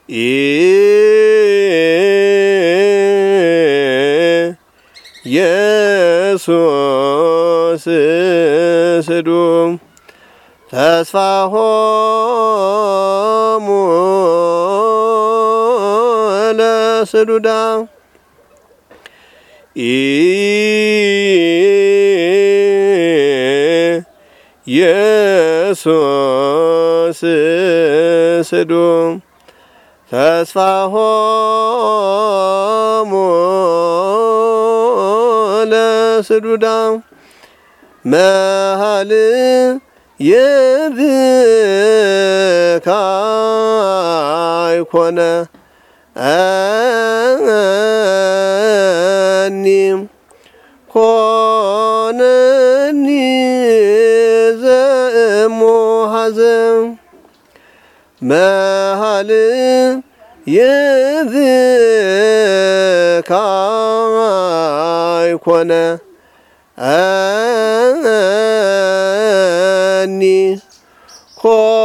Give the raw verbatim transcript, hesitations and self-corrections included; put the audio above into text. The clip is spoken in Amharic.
ኢየሱስ ስዱም ተስፋሆሙ ለስዱዳ ኢየሱስ ስዱም ተስፋሆሙ ለስዱዳ መሃል የብካይ ኮነ አኒም ኮነኒ ዘእሞ ሐዘን መሃል የብካይ ኮነ አኒ ኮ